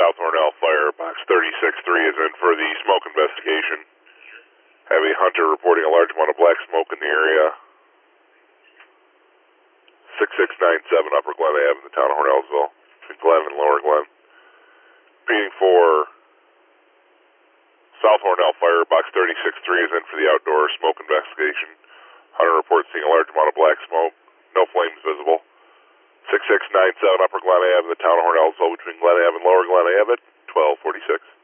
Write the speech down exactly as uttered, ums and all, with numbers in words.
South Hornell Fire. Box thirty-six three is in for the smoke investigation. Have a hunter reporting a large amount of black smoke in the area. six six nine seven Upper Glen Ave in the town of Hornellsville, between Glen and Lower Glen. Repeating for South Hornell Fire. Box thirty-six three is in for the outdoor smoke investigation. Hunter reports seeing a large amount of black smoke. No flames visible. six six nine seven Upper Glen Ave in the town of Hornellsville, between Glen Ave and Lower Glen Ave at twelve forty-six.